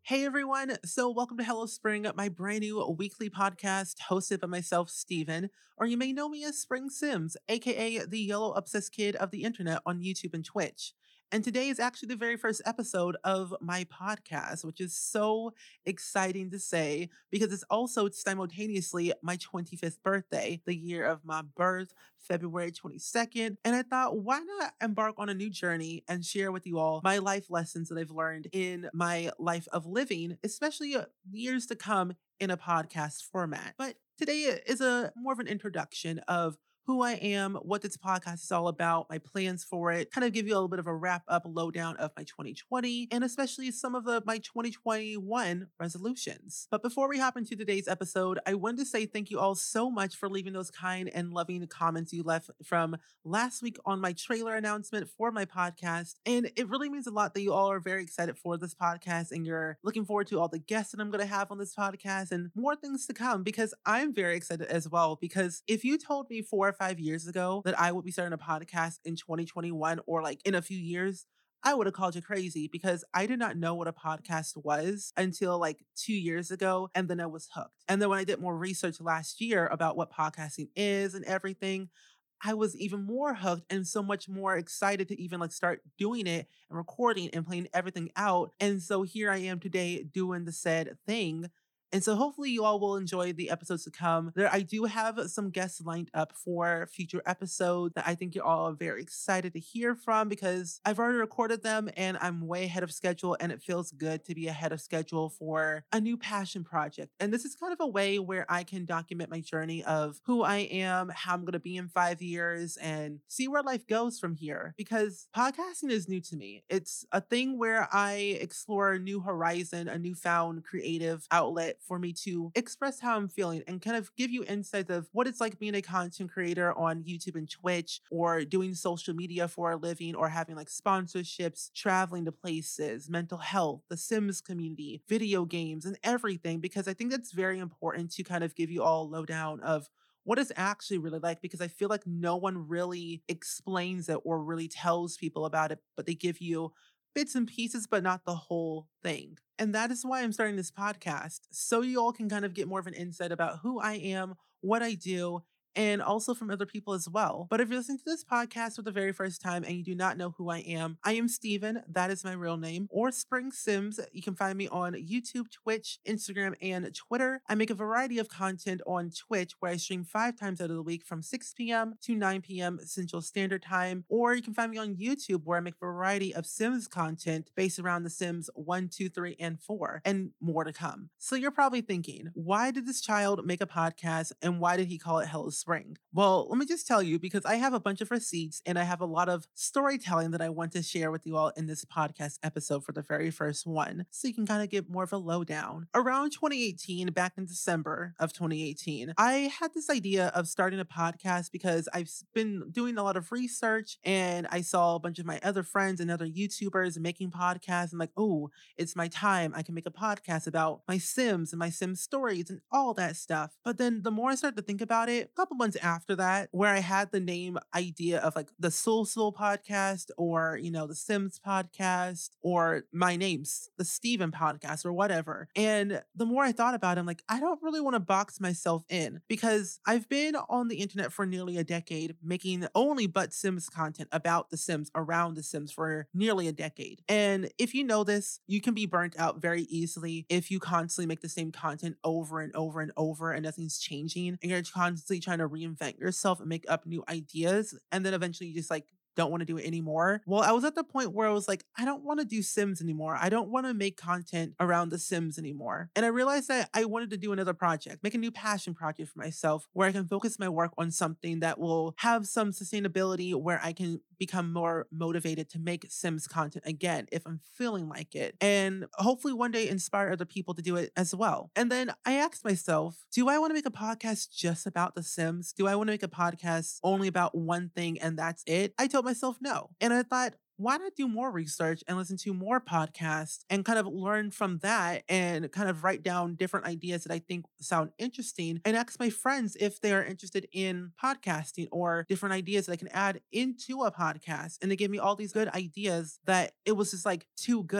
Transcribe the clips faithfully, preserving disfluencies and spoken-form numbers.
Hey everyone, so welcome to Hello Spring, my brand new weekly podcast hosted by myself, Steven, or you may know me as Spring Sims, aka the yellow obsessed kid of the internet on YouTube and Twitch. And today is actually the very first episode of my podcast, which is so exciting to say because it's also simultaneously my twenty-fifth birthday, the year of my birth, February twenty-second. And I thought, why not embark on a new journey and share with you all my life lessons that I've learned in my life of living, especially uh, years to come in a podcast format. But today is a more of an introduction of who I am, what this podcast is all about, my plans for it, kind of give you a little bit of a wrap up lowdown of my twenty twenty, and especially some of the my twenty twenty-one resolutions. But before we hop into today's episode, I wanted to say thank you all so much for leaving those kind and loving comments you left from last week on my trailer announcement for my podcast. And it really means a lot that you all are very excited for this podcast and you're looking forward to all the guests that I'm going to have on this podcast and more things to come, because I'm very excited as well. Because if you told me four or five years ago that I would be starting a podcast in twenty twenty-one or like in a few years, I would have called you crazy because I did not know what a podcast was until like two years ago. And then I was hooked. And then when I did more research last year about what podcasting is and everything, I was even more hooked and so much more excited to even like start doing it and recording and playing everything out. And so here I am today doing the said thing. And so hopefully you all will enjoy the episodes to come. There, I do have some guests lined up for future episodes that I think you're all very excited to hear from because I've already recorded them and I'm way ahead of schedule, and it feels good to be ahead of schedule for a new passion project. And this is kind of a way where I can document my journey of who I am, how I'm going to be in five years, and see where life goes from here. Because podcasting is new to me. It's a thing where I explore a new horizon, a newfound creative outlet for me to express how I'm feeling and kind of give you insights of what it's like being a content creator on YouTube and Twitch, or doing social media for a living, or having like sponsorships, traveling to places, mental health, the Sims community, video games, and everything. Because I think that's very important to kind of give you all a lowdown of what it's actually really like, because I feel like no one really explains it or really tells people about it, but they give you bits and pieces, but not the whole thing. And that is why I'm starting this podcast, so you all can kind of get more of an insight about who I am, what I do, and also from other people as well. But if you're listening to this podcast for the very first time and you do not know who I am, I am Steven, that is my real name, or Spring Sims. You can find me on YouTube, Twitch, Instagram, and Twitter. I make a variety of content on Twitch where I stream five times out of the week from six p.m. to nine p.m. Central Standard Time. Or you can find me on YouTube where I make a variety of Sims content based around the Sims one, two, three, and four, and more to come. So you're probably thinking, why did this child make a podcast and why did he call it Hello Spring? Well, let me just tell you, because I have a bunch of receipts and I have a lot of storytelling that I want to share with you all in this podcast episode for the very first one, so you can kind of get more of a lowdown. Around twenty eighteen, back in December of twenty eighteen, I had this idea of starting a podcast because I've been doing a lot of research and I saw a bunch of my other friends and other YouTubers making podcasts. I'm like, oh, it's my time. I can make a podcast about my Sims and my Sims stories and all that stuff. But then the more I started to think about it, a couple months after that, where I had the name idea of like the Soul Soul podcast, or, you know, the Sims podcast, or my name's the Steven podcast, or whatever. And the more I thought about it, I'm like, I don't really want to box myself in, because I've been on the internet for nearly a decade making only but Sims content about the Sims, around the Sims, for nearly a decade. And if you know this, you can be burnt out very easily if you constantly make the same content over and over and over and nothing's changing, and you're constantly trying to reinvent yourself and make up new ideas, and then eventually you just like don't want to do it anymore. Well, I was at the point where I was like, I don't want to do Sims anymore. I don't want to make content around the Sims anymore. And I realized that I wanted to do another project, make a new passion project for myself where I can focus my work on something that will have some sustainability, where I can become more motivated to make Sims content again if I'm feeling like it. And hopefully one day inspire other people to do it as well. And then I asked myself, do I want to make a podcast just about the Sims? Do I want to make a podcast only about one thing and that's it? I told myself no. And I thought, why not do more research and listen to more podcasts and kind of learn from that, and kind of write down different ideas that I think sound interesting, and ask my friends if they are interested in podcasting or different ideas that I can add into a podcast. And they gave me all these good ideas that it was just like too good.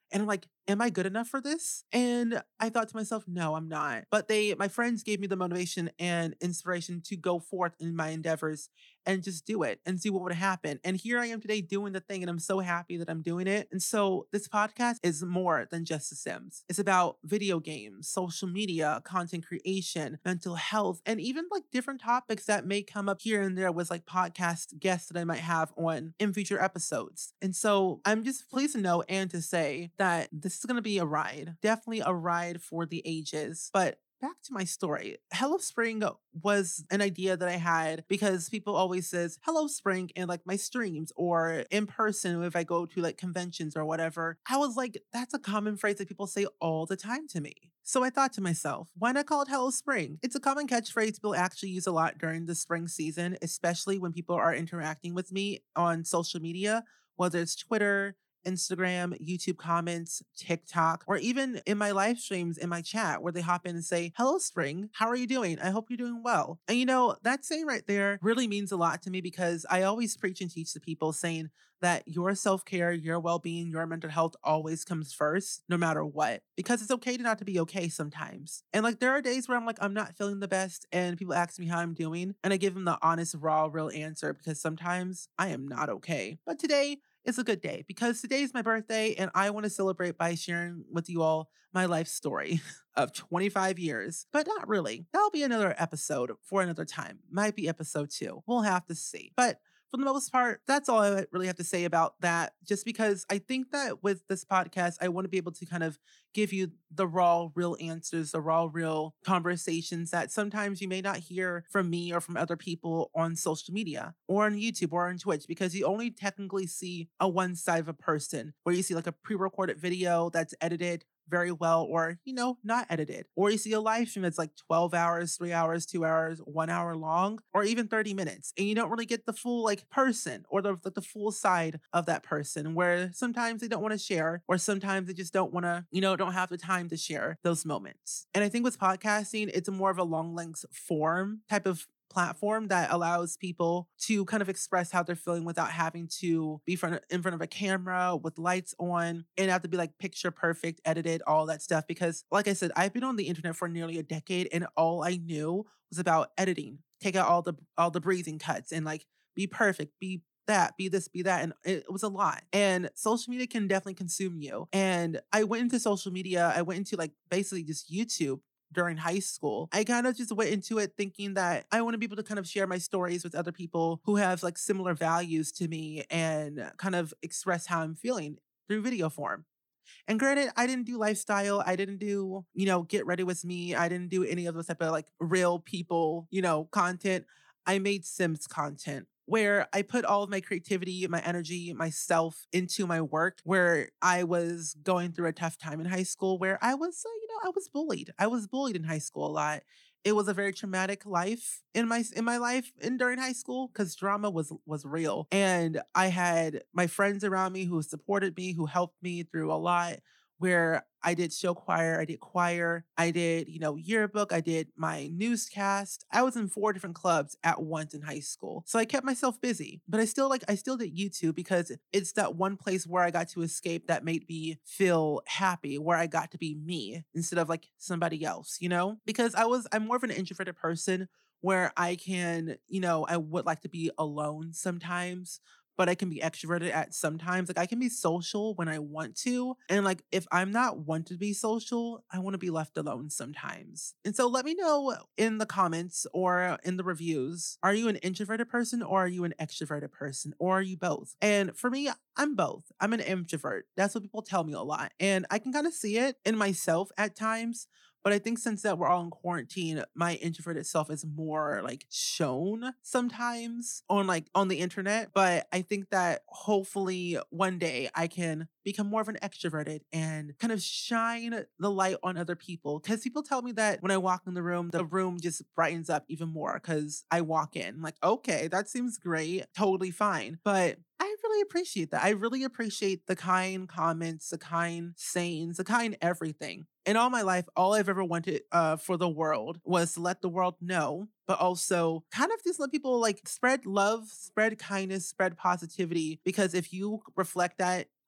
And I'm like, am I good enough for this? And I thought to myself, no, I'm not. But they, my friends gave me the motivation and inspiration to go forth in my endeavors and just do it and see what would happen. And here I am today doing the thing, and I'm so happy that I'm doing it. And so this podcast is more than just The Sims. It's about video games, social media, content creation, mental health, and even like different topics that may come up here and there with like podcast guests that I might have on in future episodes. And so I'm just pleased to know and to say that this is going to be a ride, definitely a ride for the ages. But back to my story. Hello Spring was an idea that I had because people always says Hello Spring in like my streams or in person if I go to like conventions or whatever. I was like, that's a common phrase that people say all the time to me. So I thought to myself, why not call it Hello Spring? It's a common catchphrase people actually use a lot during the spring season, especially when people are interacting with me on social media, whether it's Twitter, Instagram, YouTube comments, TikTok, or even in my live streams in my chat where they hop in and say, Hello, Spring. How are you doing? I hope you're doing well. And you know, that saying right there really means a lot to me because I always preach and teach to people saying that your self-care, your well-being, your mental health always comes first, no matter what. Because it's okay to not to be okay sometimes. And like there are days where I'm like, I'm not feeling the best and people ask me how I'm doing. And I give them the honest, raw, real answer because sometimes I am not okay. But today, it's a good day because today is my birthday and I want to celebrate by sharing with you all my life story of twenty-five years, but not really. That'll be another episode for another time. Might be episode two. We'll have to see. But for the most part, that's all I really have to say about that. Just because I think that with this podcast, I want to be able to kind of give you the raw, real answers, the raw, real conversations that sometimes you may not hear from me or from other people on social media or on YouTube or on Twitch, because you only technically see a one side of a person where you see like a pre-recorded video that's edited very well or, you know, not edited. Or you see a live stream that's like twelve hours, three hours, two hours, one hour long, or even thirty minutes. And you don't really get the full like person or the, the, the full side of that person where sometimes they don't want to share or sometimes they just don't want to, you know, don't have the time to share those moments. And I think with podcasting, it's a more of a long length form type of platform that allows people to kind of express how they're feeling without having to be front, in front of a camera with lights on and have to be like picture perfect, edited, all that stuff. Because like I said, I've been on the internet for nearly a decade and all I knew was about editing, take out all the all the breathing cuts and like be perfect, be that, be this, be that. And it was a lot. And social media can definitely consume you. And I went into social media, I went into like basically just YouTube during high school. I kind of just went into it thinking that I want to be able to kind of share my stories with other people who have like similar values to me and kind of express how I'm feeling through video form. And granted, I didn't do lifestyle. I didn't do, you know, get ready with me. I didn't do any of those type of like real people, you know, content. I made Sims content where I put all of my creativity, my energy, myself into my work, where I was going through a tough time in high school where I was, uh, you know, I was bullied. I was bullied in high school a lot. It was a very traumatic life in my in my life and during high school because drama was was real. And I had my friends around me who supported me, who helped me through a lot, where I did show choir, I did choir, I did, you know, yearbook, I did my newscast. I was in four different clubs at once in high school. So I kept myself busy, but I still like, I still did YouTube because it's that one place where I got to escape that made me feel happy, where I got to be me instead of like somebody else, you know, because I was, I'm more of an introverted person where I can, you know, I would like to be alone sometimes, but I can be extroverted at sometimes. Like I can be social when I want to. And like if I'm not want to be social, I want to be left alone sometimes. And so let me know in the comments or in the reviews, are you an introverted person or are you an extroverted person? Or are you both? And for me, I'm both. I'm an introvert. That's what people tell me a lot. And I can kind of see it in myself at times. But I think since that we're all in quarantine, my introverted self is more like shown sometimes on like on the internet. But I think that hopefully one day I can become more of an extroverted and kind of shine the light on other people. Because people tell me that when I walk in the room, the room just brightens up even more because I walk in. I'm like, okay, that seems great. Totally fine. But I really appreciate that. I really appreciate the kind comments, the kind sayings, the kind everything. In all my life, all I've ever wanted uh, for the world was to let the world know, but also kind of just let people like spread love, spread kindness, spread positivity. Because if you reflect that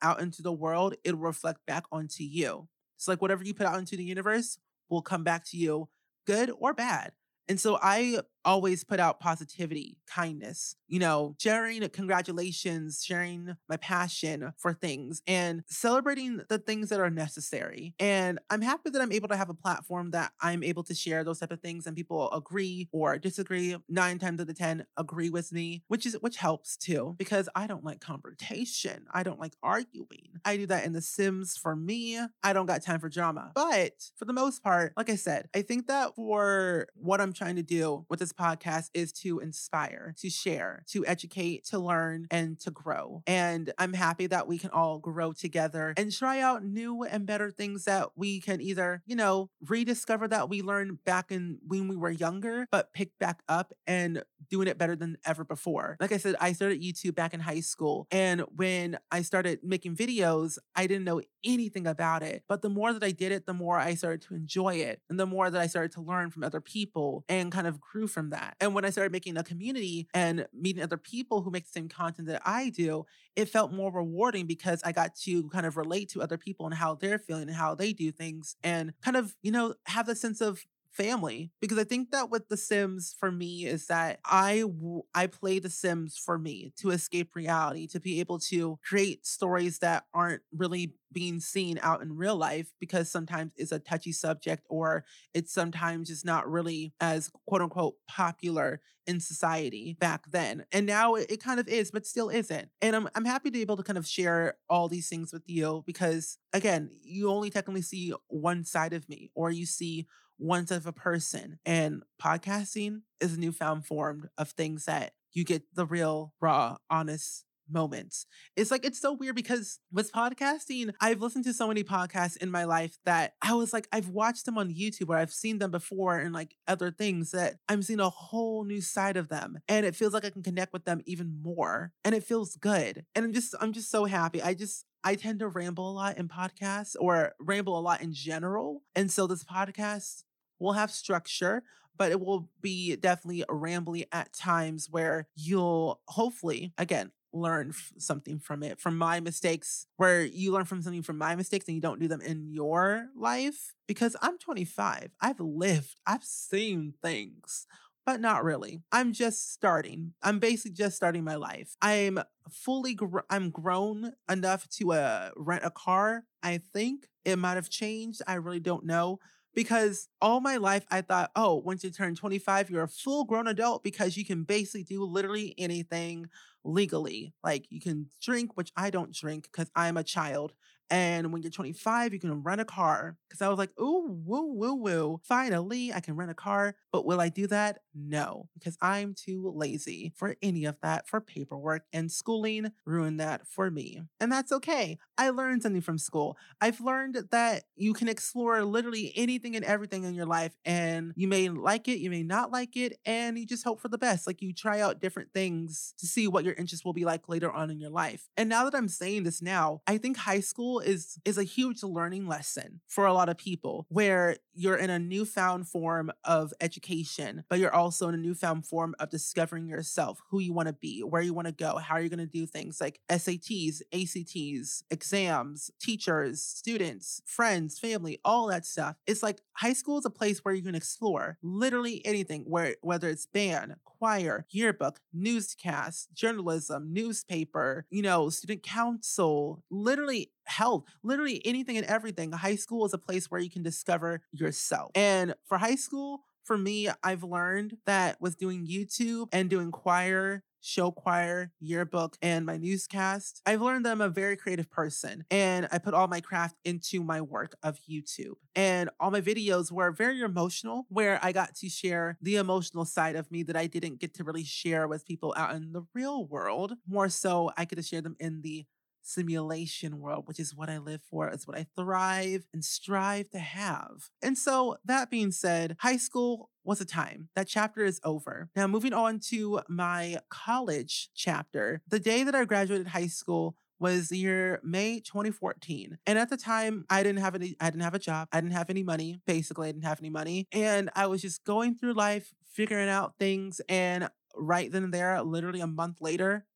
out into the world, it'll reflect back onto you. It's like whatever you put out into the universe will come back to you, good or bad. And so I always put out positivity, kindness, you know, sharing congratulations, sharing my passion for things and celebrating the things that are necessary. And I'm happy that I'm able to have a platform that I'm able to share those type of things and people agree or disagree. Nine times out of ten agree with me, which is which helps too, because I don't like confrontation. I don't like arguing. I do that in The Sims for me. I don't got time for drama. But for the most part, like I said, I think that for what I'm trying to do with this podcast is to inspire, to share, to educate, to learn, and to grow. And I'm happy that we can all grow together and try out new and better things that we can either, you know, rediscover that we learned back in when we were younger, but pick back up and doing it better than ever before. Like I said, I started YouTube back in high school. And when I started making videos, I didn't know anything about it. But the more that I did it, the more I started to enjoy it. And the more that I started to learn from other people and kind of grew from that. And when I started making a community and meeting other people who make the same content that I do, it felt more rewarding because I got to kind of relate to other people and how they're feeling and how they do things and kind of, you know, have the sense of family. Because I think that with The Sims for me is that I w- I play The Sims for me to escape reality, to be able to create stories that aren't really being seen out in real life because sometimes it's a touchy subject or it's sometimes just not really as quote unquote popular in society back then. And now it, it kind of is, but still isn't. And I'm I'm happy to be able to kind of share all these things with you because again, you only technically see one side of me or you see one type of a person. And podcasting is a newfound form of things that you get the real, raw, honest moments. It's like, it's so weird because with podcasting, I've listened to so many podcasts in my life that I was like, I've watched them on YouTube or I've seen them before and like other things that I'm seeing a whole new side of them. And it feels like I can connect with them even more. And it feels good. And I'm just, I'm just so happy. I just, I tend to ramble a lot in podcasts or ramble a lot in general. And so this podcast will have structure, but it will be definitely rambly at times where you'll hopefully, again, learn f- something from it, from my mistakes, where you learn from something from my mistakes and you don't do them in your life. Because I'm twenty-five. I've lived, I've seen things. But not really. I'm just starting. I'm basically just starting my life. I'm fully, gr- I'm grown enough to uh, rent a car. I think it might have changed. I really don't know. Because all my life I thought, oh, once you turn twenty-five, you're a full grown adult because you can basically do literally anything legally. Like you can drink, which I don't drink because I'm a child. And when you're twenty-five, you can rent a car. Because I was like, ooh, woo, woo, woo. Finally, I can rent a car. But will I do that? No, because I'm too lazy for any of that, for paperwork and schooling ruined that for me. And that's okay. I learned something from school. I've learned that you can explore literally anything and everything in your life. And you may like it, you may not like it, and you just hope for the best. Like you try out different things to see what your interests will be like later on in your life. And now that I'm saying this now, I think high school is is a huge learning lesson for a lot of people where you're in a newfound form of education, but you're also in a newfound form of discovering yourself, who you want to be, where you want to go, how are you going to do things like S A Ts, A C Ts, exams, teachers, students, friends, family, all that stuff. It's like high school is a place where you can explore literally anything, where whether it's band, choir, yearbook, newscast, journalism, newspaper, you know, student council, literally health, literally anything and everything. High school is a place where you can discover yourself. And for high school, for me, I've learned that with doing YouTube and doing choir, show choir, yearbook, and my newscast, I've learned that I'm a very creative person and I put all my craft into my work of YouTube. And all my videos were very emotional, where I got to share the emotional side of me that I didn't get to really share with people out in the real world. More so, I get to share them in the simulation world, which is what I live for. It's what I thrive and strive to have. And so that being said, high school was a time. That chapter is over. Now moving on to my college chapter. The day that I graduated high school was the year May twenty fourteen. And at the time, I didn't have any, I didn't have a job. I didn't have any money. Basically, I didn't have any money. And I was just going through life, figuring out things. And right then and there, literally a month later,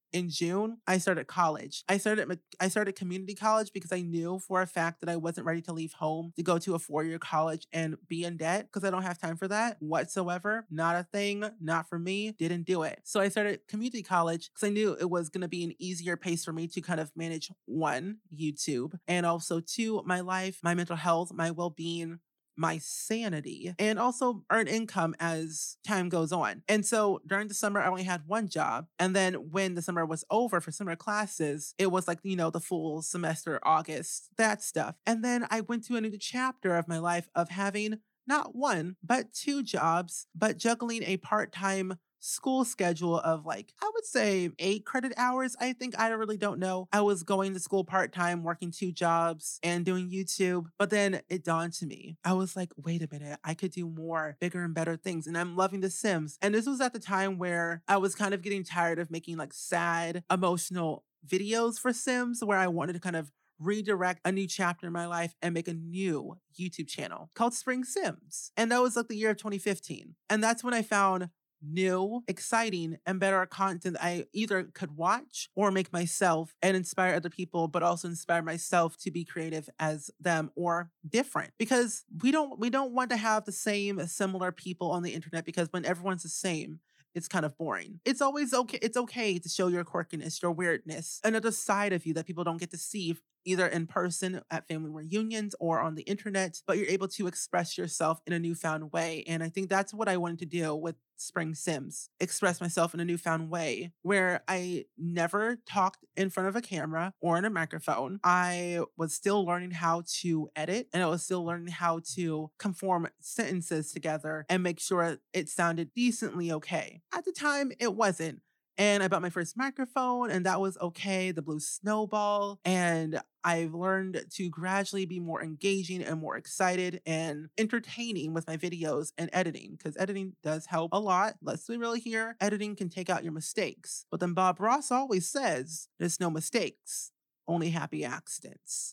in June, I started college. I started ma- I started community college because I knew for a fact that I wasn't ready to leave home to go to a four-year college and be in debt because I don't have time for that whatsoever. Not a thing, not for me, didn't do it. So I started community college because I knew it was going to be an easier pace for me to kind of manage one, YouTube, and also two, my life, my mental health, my well-being, my sanity, and also earn income as time goes on. And so during the summer, I only had one job. And then when the summer was over for summer classes, it was like, you know, the full semester, August, that stuff. And then I went to a new chapter of my life of having not one, but two jobs, but juggling a part time school schedule of like, I would say eight credit hours. I think I really don't know. I was going to school part time, working two jobs and doing YouTube. But then it dawned to me. I was like, wait a minute, I could do more, bigger and better things. And I'm loving The Sims. And this was at the time where I was kind of getting tired of making like sad, emotional videos for Sims where I wanted to kind of redirect a new chapter in my life and make a new YouTube channel called Spring Sims. And that was like the year of twenty fifteen. And that's when I found new, exciting, and better content I either could watch or make myself and inspire other people, but also inspire myself to be creative as them or different. Because we don't we don't want to have the same similar people on the internet because when everyone's the same, it's kind of boring. It's always okay. It's okay to show your quirkiness, your weirdness, another side of you that people don't get to see either in person at family reunions or on the internet, but you're able to express yourself in a newfound way. And I think that's what I wanted to do with Spring Sims, express myself in a newfound way where I never talked in front of a camera or in a microphone. I was still learning how to edit and I was still learning how to conform sentences together and make sure it sounded decently okay. At the time, it wasn't. And I bought my first microphone, and that was okay, the Blue Snowball. And I've learned to gradually be more engaging and more excited and entertaining with my videos and editing, because editing does help a lot. Let's be real here. Editing can take out your mistakes. But then Bob Ross always says there's no mistakes, only happy accidents.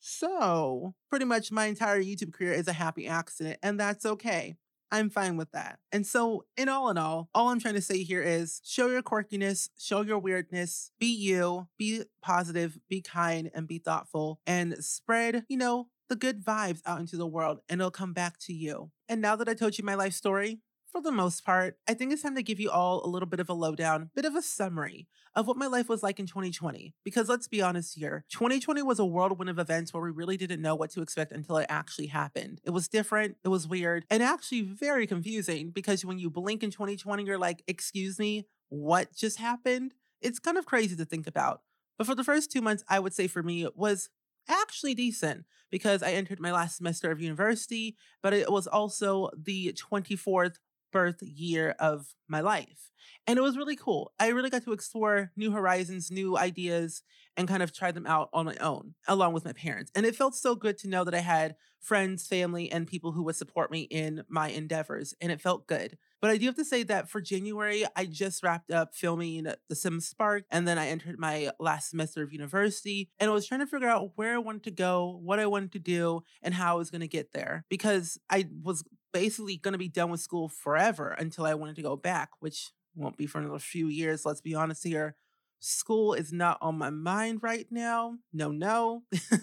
So pretty much my entire YouTube career is a happy accident, and that's okay. I'm fine with that. And so, in all in all, all I'm trying to say here is show your quirkiness, show your weirdness, be you, be positive, be kind, and be thoughtful, and spread, you know, the good vibes out into the world, and it'll come back to you. And now that I told you my life story, for the most part, I think it's time to give you all a little bit of a lowdown, bit of a summary of what my life was like in twenty twenty. Because let's be honest here, twenty twenty was a whirlwind of events where we really didn't know what to expect until it actually happened. It was different, it was weird, and actually very confusing because when you blink in twenty twenty, you're like, excuse me, what just happened? It's kind of crazy to think about. But for the first two months, I would say for me, it was actually decent because I entered my last semester of university, but it was also the twenty-fourth birth year of my life. And it was really cool. I really got to explore new horizons, new ideas, and kind of try them out on my own, along with my parents. And it felt so good to know that I had friends, family, and people who would support me in my endeavors. And it felt good. But I do have to say that for January, I just wrapped up filming The Sims Spark, and then I entered my last semester of university, and I was trying to figure out where I wanted to go, what I wanted to do, and how I was going to get there. Because I was basically going to be done with school forever until I wanted to go back, which won't be for another few years, let's be honest here. School is not on my mind right now. No, no.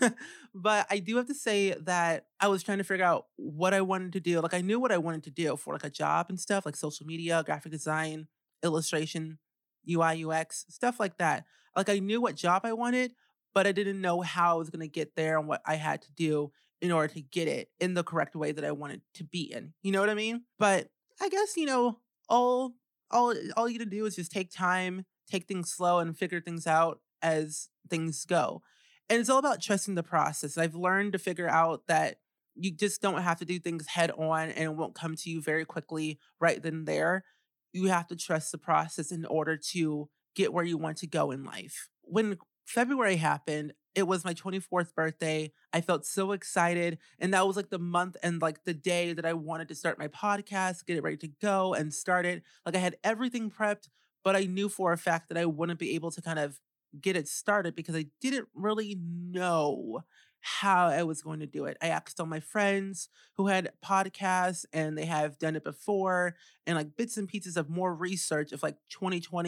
But I do have to say that I was trying to figure out what I wanted to do. Like I knew what I wanted to do for like a job and stuff, like social media, graphic design, illustration, U I, U X, stuff like that. Like I knew what job I wanted, but I didn't know how I was going to get there and what I had to do in order to get it in the correct way that I wanted to be in. You know what I mean? But I guess, you know, all all all you to do is just take time, take things slow, and figure things out as things go. And it's all about trusting the process. I've learned to figure out that you just don't have to do things head on and it won't come to you very quickly right then and there. You have to trust the process in order to get where you want to go in life. When February happened, it was my twenty-fourth birthday. I felt so excited. And that was like the month and like the day that I wanted to start my podcast, get it ready to go and start it. Like I had everything prepped, but I knew for a fact that I wouldn't be able to kind of get it started because I didn't really know how I was going to do it. I asked all my friends who had podcasts and they have done it before and like bits and pieces of more research of like twenty twenty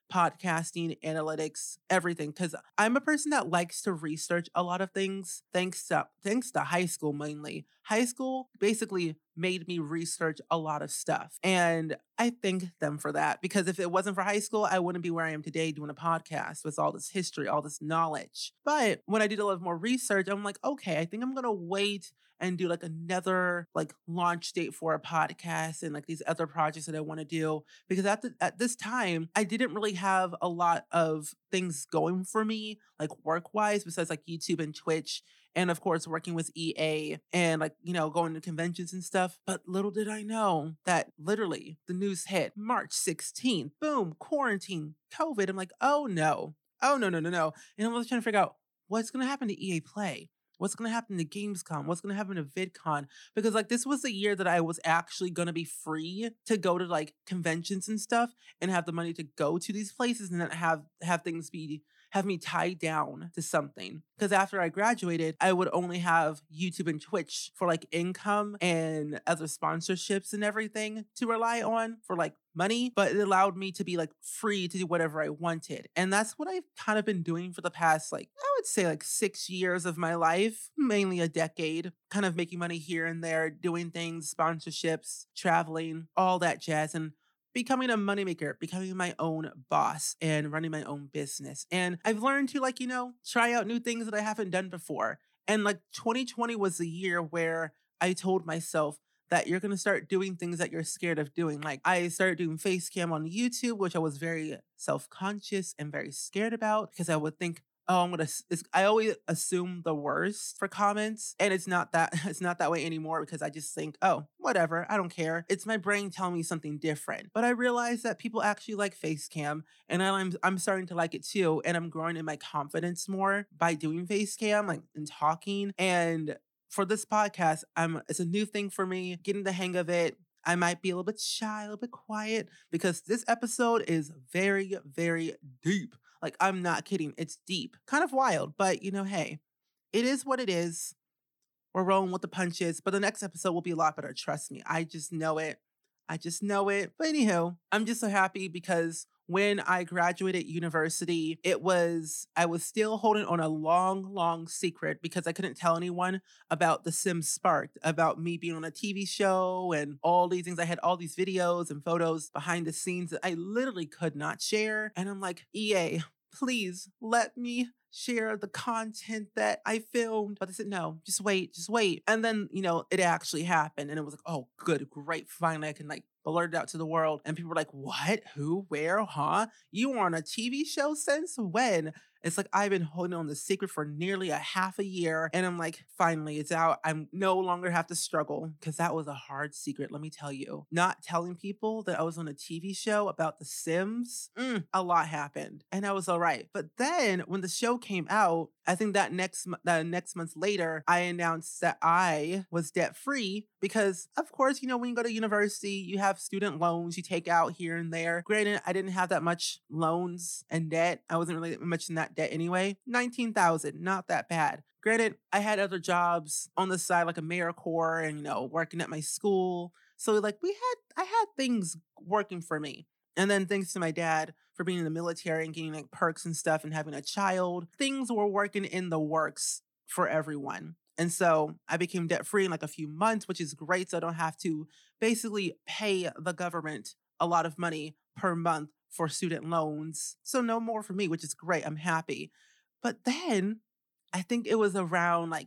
podcasting, analytics, everything. Because I'm a person that likes to research a lot of things thanks to thanks to high school mainly. High school basically made me research a lot of stuff. And I thank them for that because if it wasn't for high school, I wouldn't be where I am today doing a podcast with all this history, all this knowledge. But when I did a little more research, I'm like, okay, I think I'm going to wait and do like another like launch date for a podcast and like these other projects that I want to do because at the, at this time I didn't really have a lot of things going for me like work wise besides like YouTube and Twitch and of course working with E A and like you know going to conventions and stuff. But little did I know that literally the news hit March sixteenth, boom, quarantine, COVID. I'm like, oh no, oh no no no no, and I was trying to figure out what's going to happen to E A Play. What's going to happen to Gamescom? What's going to happen to VidCon? Because like this was the year that I was actually going to be free to go to like conventions and stuff and have the money to go to these places and not have have things be have me tied down to something. Because after I graduated, I would only have YouTube and Twitch for like income and other sponsorships and everything to rely on for like money, but it allowed me to be like free to do whatever I wanted. And that's what I've kind of been doing for the past, like, I would say like six years of my life, mainly a decade, kind of making money here and there, doing things, sponsorships, traveling, all that jazz. And becoming a moneymaker, becoming my own boss and running my own business. And I've learned to like, you know, try out new things that I haven't done before. And like twenty twenty was the year where I told myself that you're going to start doing things that you're scared of doing. Like I started doing face cam on YouTube, which I was very self-conscious and very scared about because I would think, oh, I'm gonna. It's, I always assume the worst for comments, and it's not that. It's not that way anymore because I just think, oh, whatever, I don't care. It's my brain telling me something different. But I realize that people actually like face cam, and I'm I'm starting to like it too, and I'm growing in my confidence more by doing face cam, like and talking. And for this podcast, I'm. It's a new thing for me, getting the hang of it. I might be a little bit shy, a little bit quiet because this episode is very, very deep. Like, I'm not kidding. It's deep. Kind of wild, but you know, hey, it is what it is. We're rolling with the punches, but the next episode will be a lot better. Trust me. I just know it. I just know it. But anywho, I'm just so happy because when I graduated university, it was, I was still holding on a long, long secret because I couldn't tell anyone about The Sims Sparked, about me being on a T V show and all these things. I had all these videos and photos behind the scenes that I literally could not share. And I'm like, E A, please let me share the content that I filmed. But they said, no, just wait, just wait. And then, you know, it actually happened. And it was like, oh, good, great. Finally, I can like blurt it out to the world. And people were like, what? Who? Where? Huh? You were on a T V show since when? It's like I've been holding on the secret for nearly a half a year. And I'm like, finally, it's out. I'm no longer have to struggle because that was a hard secret, let me tell you. Not telling people that I was on a T V show about The Sims, mm, a lot happened. And I was all right. But then when the show came out, I think that next that next month later, I announced that I was debt free because, of course, you know, when you go to university, you have student loans you take out here and there. Granted, I didn't have that much loans and debt. I wasn't really much in that debt anyway. nineteen thousand, not that bad. Granted, I had other jobs on the side, like AmeriCorps and, you know, working at my school. So like we had, I had things working for me. And then thanks to my dad for being in the military and getting like perks and stuff and having a child, things were working in the works for everyone. And so I became debt free in like a few months, which is great. So I don't have to basically pay the government a lot of money per month for student loans. So no more for me, which is great. I'm happy. But then I think it was around like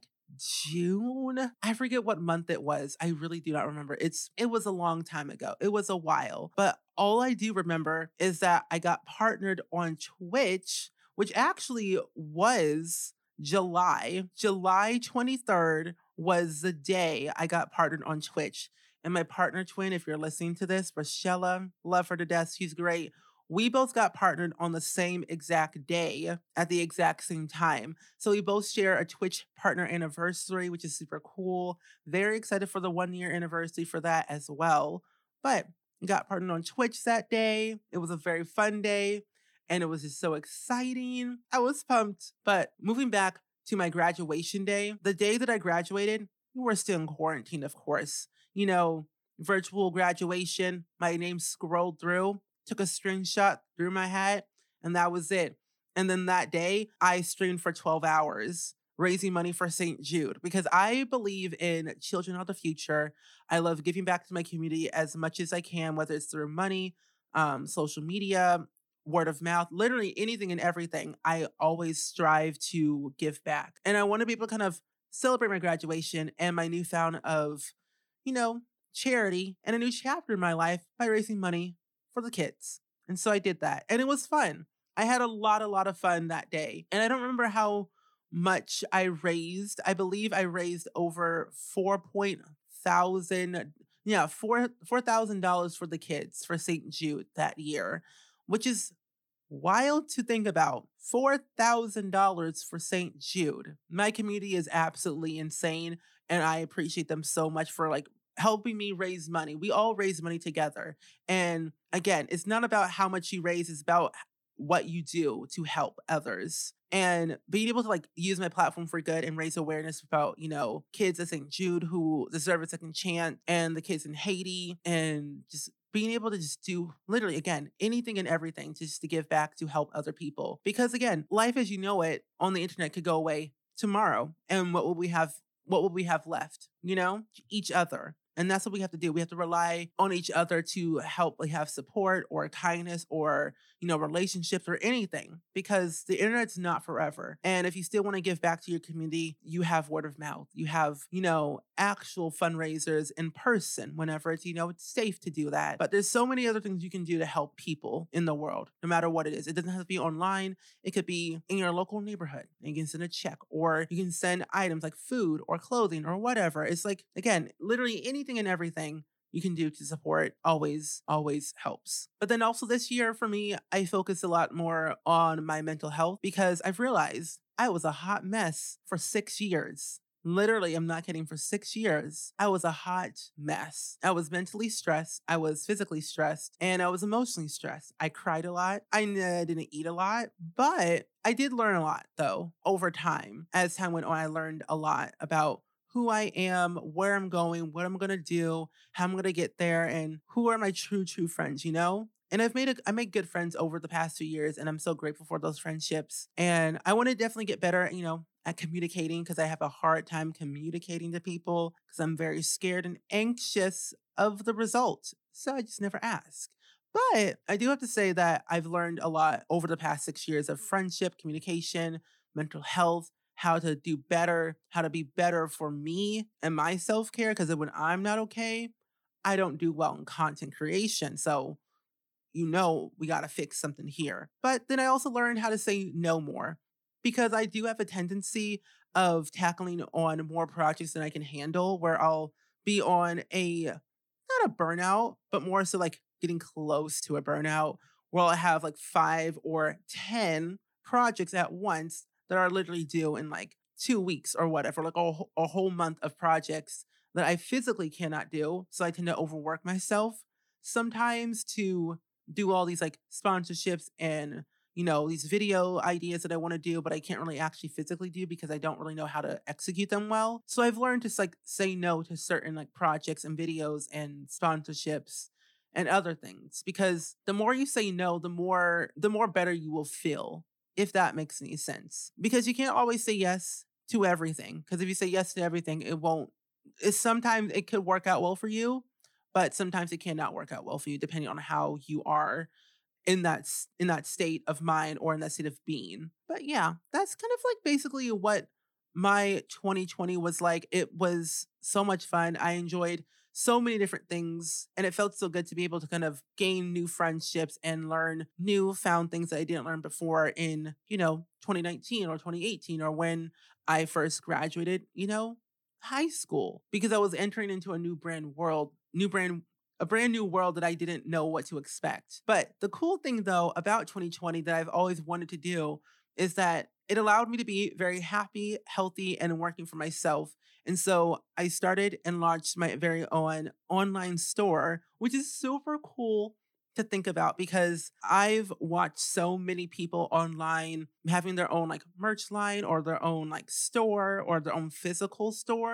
June. I forget what month it was. I really do not remember. It's it was a long time ago. It was a while. But all I do remember is that I got partnered on Twitch, which actually was July. July twenty-third was the day I got partnered on Twitch. And my partner twin, if you're listening to this, Rochella, love her to death. She's great. We both got partnered on the same exact day at the exact same time. So we both share a Twitch partner anniversary, which is super cool. Very excited for the one year anniversary for that as well. But we got partnered on Twitch that day. It was a very fun day and it was just so exciting. I was pumped. But moving back to my graduation day, the day that I graduated, we were still in quarantine, of course. You know, virtual graduation, my name scrolled through. took a screenshot, threw my hat, and that was it. And then that day, I streamed for twelve hours, raising money for Saint Jude because I believe in children of the future. I love giving back to my community as much as I can, whether it's through money, um, social media, word of mouth, literally anything and everything. I always strive to give back. And I want to be able to kind of celebrate my graduation and my newfound of, you know, charity and a new chapter in my life by raising money for the kids. And so I did that. And it was fun. I had a lot, a lot of fun that day. And I don't remember how much I raised. I believe I raised over four point thousand, yeah, four four thousand dollars for the kids for Saint Jude that year, which is wild to think about. Four thousand dollars for Saint Jude. My community is absolutely insane, and I appreciate them so much for like helping me raise money. We all raise money together. And again, it's not about how much you raise, it's about what you do to help others. And being able to like use my platform for good and raise awareness about, you know, kids at Saint Jude who deserve a second chance and the kids in Haiti and just being able to just do literally again anything and everything just to give back to help other people. Because again, life as you know it on the internet could go away tomorrow. And what will we have what will we have left? You know, each other. And that's what we have to do. We have to rely on each other to help like have support or kindness or, you know, relationships or anything because the internet's not forever. And if you still want to give back to your community, you have word of mouth. You have, you know, actual fundraisers in person whenever it's, you know, it's safe to do that. But there's so many other things you can do to help people in the world, no matter what it is. It doesn't have to be online. It could be in your local neighborhood. And you can send a check or you can send items like food or clothing or whatever. It's like, again, literally anything and everything you can do to support always, always helps. But then also this year for me, I focused a lot more on my mental health because I've realized I was a hot mess for six years. Literally, I'm not kidding, for six years, I was a hot mess. I was mentally stressed, I was physically stressed, and I was emotionally stressed. I cried a lot. I uh, didn't eat a lot, but I did learn a lot though over time. As time went on, I learned a lot about who I am, where I'm going, what I'm going to do, how I'm going to get there, and who are my true, true friends, you know? And I've made a, I made good friends over the past two years, and I'm so grateful for those friendships. And I want to definitely get better, you know, at communicating because I have a hard time communicating to people because I'm very scared and anxious of the result. So I just never ask. But I do have to say that I've learned a lot over the past six years of friendship, communication, mental health, how to do better, how to be better for me and my self care. Because when I'm not okay, I don't do well in content creation. So, you know, we got to fix something here. But then I also learned how to say no more because I do have a tendency of tackling on more projects than I can handle, where I'll be on a not a burnout, but more so like getting close to a burnout, where I'll have like five or ten projects at once that are literally due in like two weeks or whatever, like a, wh- a whole month of projects that I physically cannot do. So I tend to overwork myself sometimes to do all these like sponsorships and, you know, these video ideas that I want to do, but I can't really actually physically do because I don't really know how to execute them well. So I've learned to like say no to certain like projects and videos and sponsorships and other things because the more you say no, the more the more better you will feel, if that makes any sense. Because you can't always say yes to everything. Because if you say yes to everything, it won't. It's sometimes it could work out well for you, but sometimes it cannot work out well for you depending on how you are in that s- in that state of mind or in that state of being. But yeah, that's kind of like basically what my twenty twenty was like. It was so much fun. I enjoyed so many different things and it felt so good to be able to kind of gain new friendships and learn new found things that I didn't learn before in, you know, twenty nineteen or twenty eighteen or when I first graduated, you know, high school because I was entering into a new brand world, new brand a brand new world that I didn't know what to expect. But the cool thing though about twenty twenty that I've always wanted to do is that it allowed me to be very happy, healthy, and working for myself. And so I started and launched my very own online store, which is super cool to think about because I've watched so many people online having their own like merch line or their own like store or their own physical store,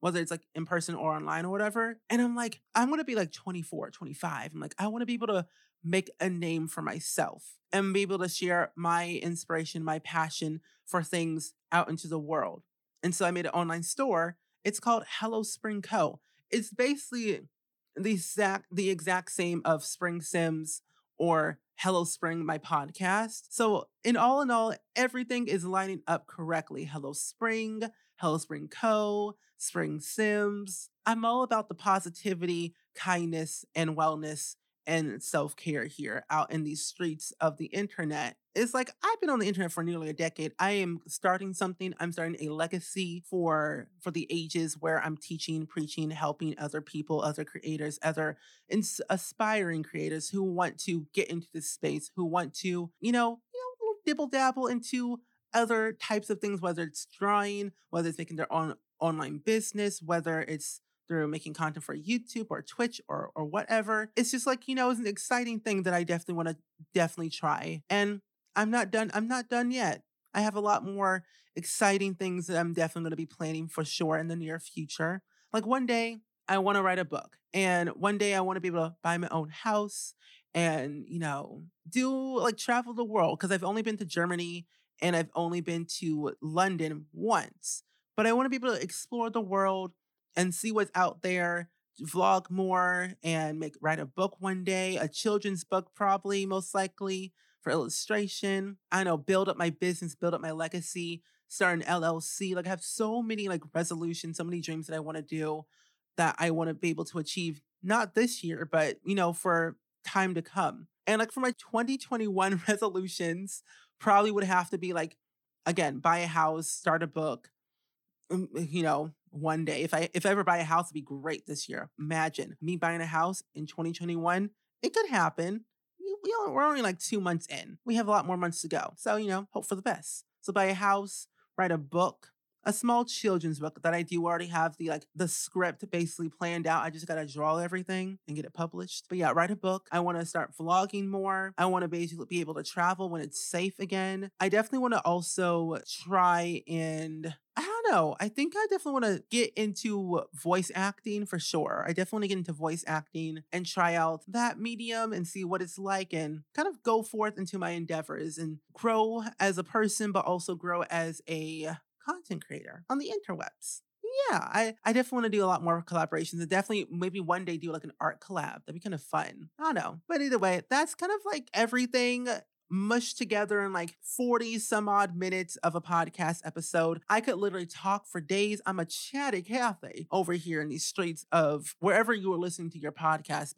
whether it's like in person or online or whatever. And I'm like, I'm going to be like twenty-four, twenty-five. I'm like, I want to be able to make a name for myself and be able to share my inspiration, my passion for things out into the world. And so I made an online store. It's called Hello Spring Co. It's basically the exact the exact same of Spring Sims or Hello Spring, my podcast. So in all in all, everything is lining up correctly. Hello Spring, Hello Spring Co., Spring Sims. I'm all about the positivity, kindness, and wellness and self-care here out in these streets of the internet. It's like I've been on the internet for nearly a decade. I am starting something. I'm starting a legacy for for the ages where I'm teaching, preaching, helping other people, other creators, other ins- aspiring creators who want to get into this space, who want to, you know, you know, dibble dabble into other types of things, whether it's drawing, whether it's making their own online business, whether it's through making content for YouTube or Twitch or or whatever. It's just like, you know, it's an exciting thing that I definitely want to definitely try. And I'm not done. I'm not done yet. I have a lot more exciting things that I'm definitely going to be planning for sure in the near future. Like one day I want to write a book, and one day I want to be able to buy my own house and, you know, do like travel the world because I've only been to Germany and I've only been to London once. But I want to be able to explore the world and see what's out there, vlog more, and make write a book one day, a children's book probably, most likely for illustration. I know, build up my business, build up my legacy, start an L L C. Like I have so many like resolutions, so many dreams that I want to do that I want to be able to achieve, not this year, but you know, for time to come. And like for my twenty twenty-one resolutions, probably would have to be like, again, buy a house, start a book, um, you know, one day. If I if I ever buy a house, it'd be great this year. Imagine me buying a house in twenty twenty-one. It could happen. We, we only, we're only like two months in. We have a lot more months to go. So, you know, hope for the best. So buy a house, write a book, a small children's book that I do already have the like the script basically planned out. I just gotta draw everything and get it published. But yeah, write a book. I want to start vlogging more. I want to basically be able to travel when it's safe again. I definitely want to also try and I don't know. I think I definitely want to get into voice acting for sure. I definitely want to get into voice acting and try out that medium and see what it's like and kind of go forth into my endeavors and grow as a person, but also grow as a content creator on the interwebs. Yeah, I, I definitely want to do a lot more collaborations and definitely maybe one day do like an art collab. That'd be kind of fun. I don't know. But either way, that's kind of like everything mushed together in like forty some odd minutes of a podcast episode. I could literally talk for days. I'm a chatty Cathy over here in these streets of wherever you are listening to your podcast.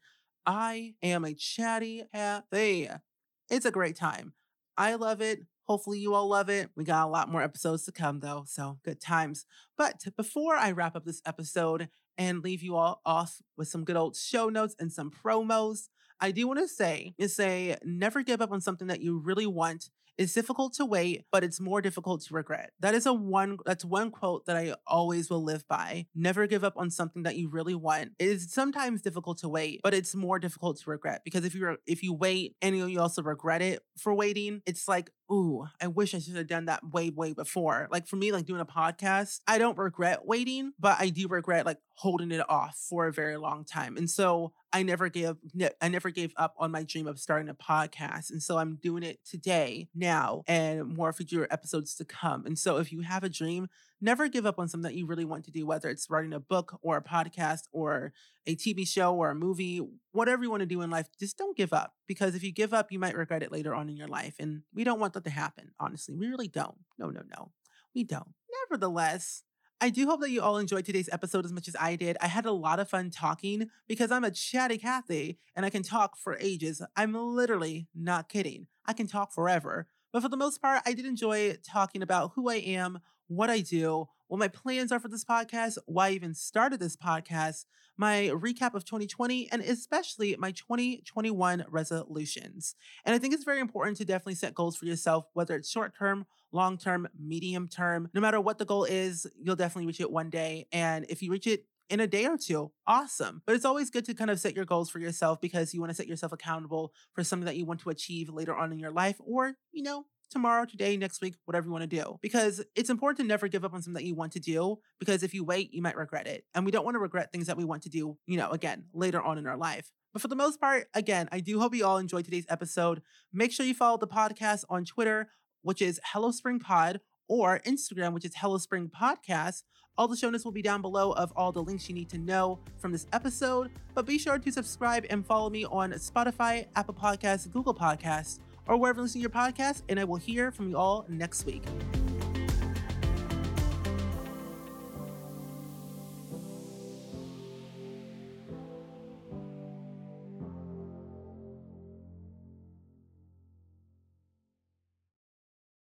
I am a chatty Cathy. It's a great time. I love it. Hopefully you all love it. We got a lot more episodes to come though, so good times. But before I wrap up this episode and leave you all off with some good old show notes and some promos, I do want to say is say never give up on something that you really want. It's difficult to wait, but it's more difficult to regret. That is a one that's one quote that I always will live by. Never give up on something that you really want. It is sometimes difficult to wait, but it's more difficult to regret because if you if you wait and you also regret it for waiting, it's like, ooh, I wish I should have done that way, way before. Like for me, like doing a podcast, I don't regret waiting, but I do regret like holding it off for a very long time. And so I never gave I never gave up on my dream of starting a podcast. And so I'm doing it today, now, and more future episodes to come. And so if you have a dream, never give up on something that you really want to do, whether it's writing a book or a podcast or a T V show or a movie, whatever you want to do in life, just don't give up. Because if you give up, you might regret it later on in your life. And we don't want that to happen, honestly. We really don't. No, no, no. We don't. Nevertheless, I do hope that you all enjoyed today's episode as much as I did. I had a lot of fun talking because I'm a chatty Cathy and I can talk for ages. I'm literally not kidding. I can talk forever. But for the most part, I did enjoy talking about who I am, what I do, what my plans are for this podcast, why I even started this podcast, my recap of twenty twenty, and especially my twenty twenty-one resolutions. And I think it's very important to definitely set goals for yourself, whether it's short term, long term, medium term. No matter what the goal is, you'll definitely reach it one day. And if you reach it in a day or two, awesome. But it's always good to kind of set your goals for yourself because you want to set yourself accountable for something that you want to achieve later on in your life or, you know, tomorrow, today, next week, whatever you want to do. Because it's important to never give up on something that you want to do, because if you wait, you might regret it. And we don't want to regret things that we want to do, you know, again, later on in our life. But for the most part, again, I do hope you all enjoyed today's episode. Make sure you follow the podcast on Twitter, which is Hello Spring Pod, or Instagram, which is Hello Spring Podcast. All the show notes will be down below of all the links you need to know from this episode. But be sure to subscribe and follow me on Spotify, Apple Podcasts, Google Podcasts, or wherever you listen to your podcast, and I will hear from you all next week.